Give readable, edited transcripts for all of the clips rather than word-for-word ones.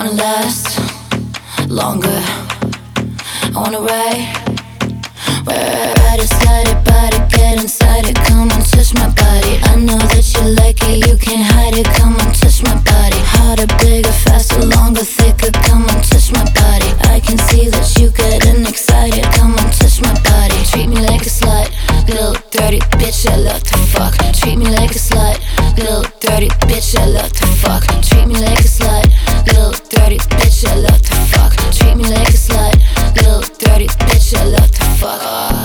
wanna last longer. I wanna ride it, slide it, body, get inside it. Come on, touch my body. I know that you like it, you can't hide it. Come on, touch my body. Harder, bigger, faster, longer, thicker. Come on, touch my body. I can see that you getting excited. Come on, touch my body. Treat me like a slut, little dirty bitch, I love to fuck. Treat me like a slut, little dirty bitch, I love to fuck. Treat me like a slut, little dirty bitch, I love to fuck. Treat me like a slut, little dirty bitch, I love to fuck.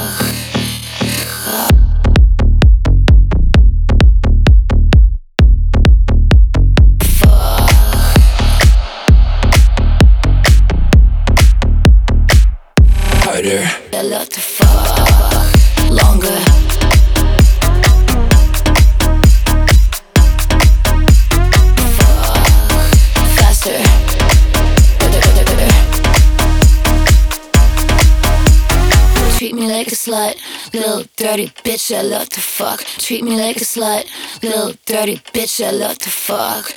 Harder. I love to fuck longer. Fuck faster. Treat me like a slut, little dirty bitch, I love to fuck. Treat me like a slut, little dirty bitch, I love to fuck.